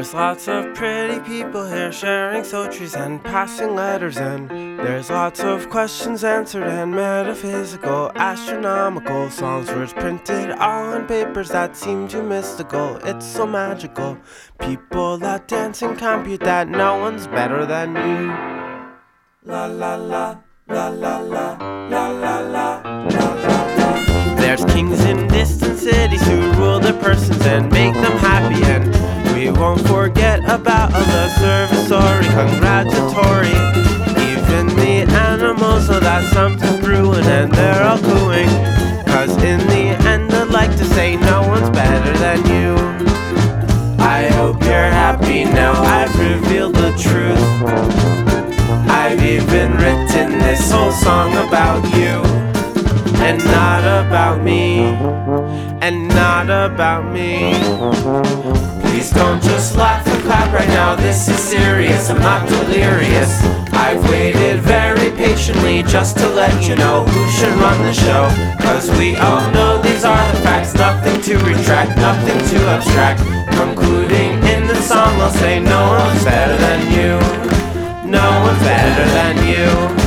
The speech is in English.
There's lots of pretty people here sharing sotries and passing letters, and there's lots of questions answered and metaphysical, astronomical songs, words printed all on papers that seem too mystical. It's so magical. People that dance and compute that no one's better than you. La la la, la la la, la la la, la la la. There's kings in distant cities who rule their persons and make them happy, and we won't forget about the servitory, congratulatory. Even the animals know that something's brewing and they're all cooing, 'cause in the end I'd like to say no one's better than you. I hope you're happy now I've revealed the truth. I've even written this whole song about you, and not about me, and not about me. Please don't just laugh and clap right now, this is serious, I'm not delirious. I've waited very patiently just to let you know who should run the show, 'cause we all know these are the facts, nothing to retract, nothing to abstract. Concluding in the song I'll say no one's better than you, no one's better than you.